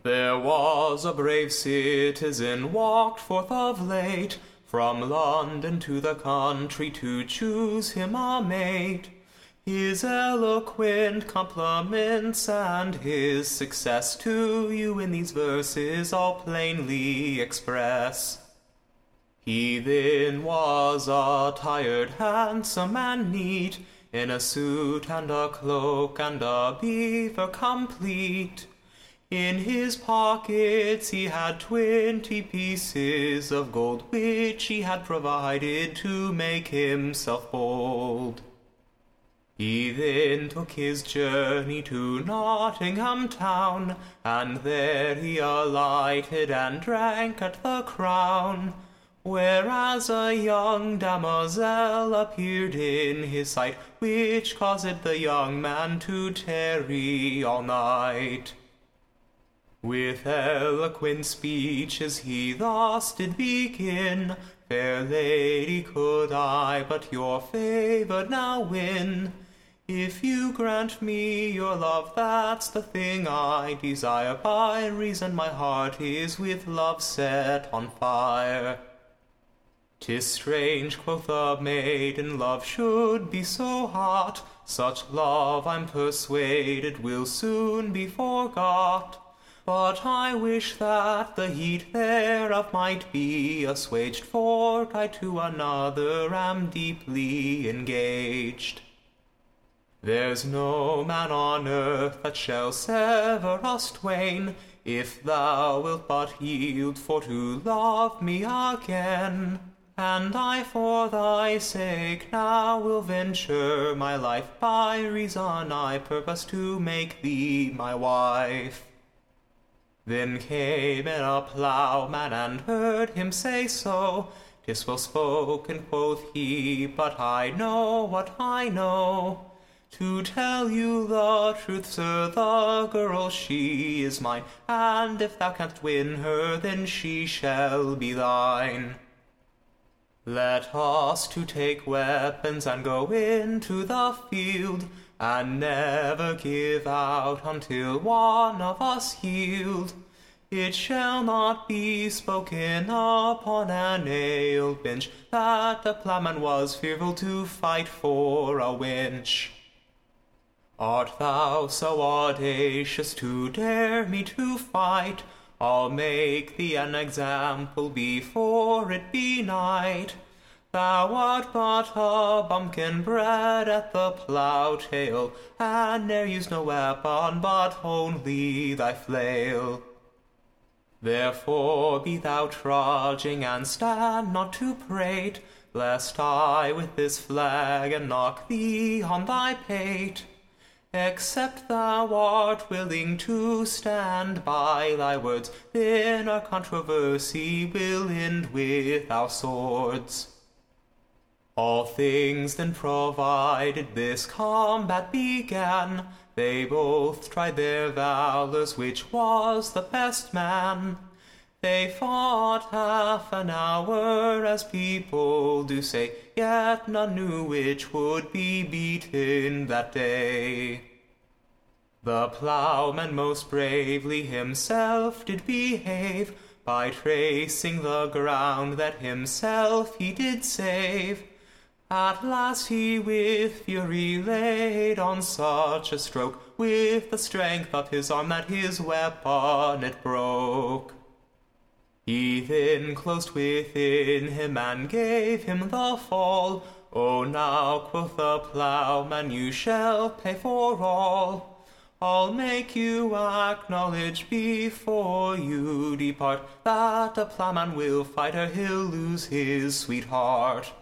There was a brave citizen walked forth of late from London to the country to choose him a mate. His eloquent compliments and his success to you in these verses I'll plainly express. He then was attired handsome and neat, in a suit and a cloak and a beaver complete. In his pockets he had 20 pieces of gold, which he had provided to make himself bold. He then took his journey to Nottingham town, and there he alighted and drank at the Crown. Whereas a young damosel appeared in his sight, which caused the young man to tarry all night. With eloquent speeches he thus did begin, Fair lady, could I but your favour now win? If you grant me your love, that's the thing I desire, by reason my heart is with love set on fire. 'Tis strange, quoth the maiden, love should be so hot, such love I'm persuaded will soon be forgot. But I wish that the heat thereof might be assuaged, for I to another am deeply engaged. There's no man on earth that shall sever us twain, if thou wilt but yield for to love me again. And I for thy sake now will venture my life, by reason I purpose to make thee my wife. Then came in a ploughman and heard him say so. 'Tis well spoken, quoth he, but I know what I know. To tell you the truth, sir, the girl she is mine, and if thou canst win her, then she shall be thine. Let us to take weapons and go into the field, and never give out until one of us yield. It shall not be spoken upon an ale bench that the ploughman was fearful to fight for a wench. Art thou so audacious to dare me to fight? I'll make thee an example before it be night. Thou art but a bumpkin bred at the plough-tail, and ne'er use no weapon but only thy flail. Therefore be thou trudging, and stand not to prate, lest I with this flagon knock thee on thy pate. Except thou art willing to stand by thy words, then our controversy will end with our swords. All things then provided, this combat began. They both tried their valours, which was the best man. They fought half an hour, as people do say, yet none knew which would be beaten that day. The ploughman most bravely himself did behave, by tracing the ground that himself he did save. At last he with fury laid on such a stroke, with the strength of his arm, that his weapon it broke. He then closed within him and gave him the fall. "Oh, now," quoth the ploughman, "you shall pay for all. I'll make you acknowledge before you depart, that a ploughman will fight or he'll lose his sweetheart."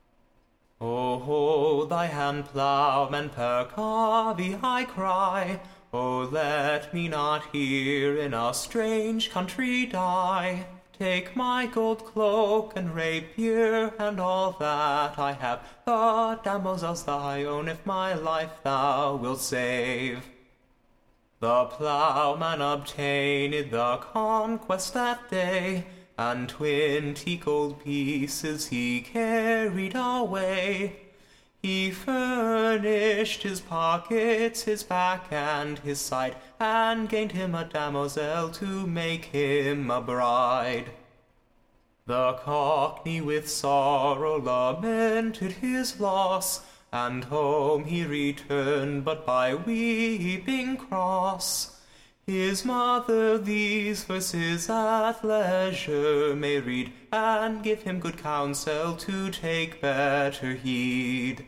"Oh, hold thy hand, ploughman, percavi, I cry. Oh, let me not here in a strange country die. Take my gold cloak and rapier, and all that I have. The damosel's thy own, if my life thou wilt save." The ploughman obtained the conquest that day, and 20 gold pieces he carried away. He furnished his pockets, his back, and his side, and gained him a damosel to make him a bride. The Cockney with sorrow lamented his loss, and home he returned, but by weeping cross. His mother these verses at leisure may read, and give him good counsel to take better heed.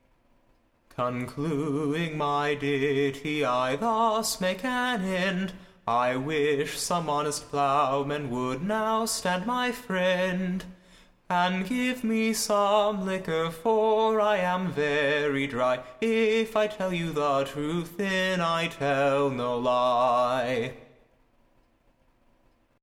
Concluding my ditty, I thus make an end. I wish some honest ploughman would now stand my friend, and give me some liquor, for I am very dry. If I tell you the truth, then I tell no lie.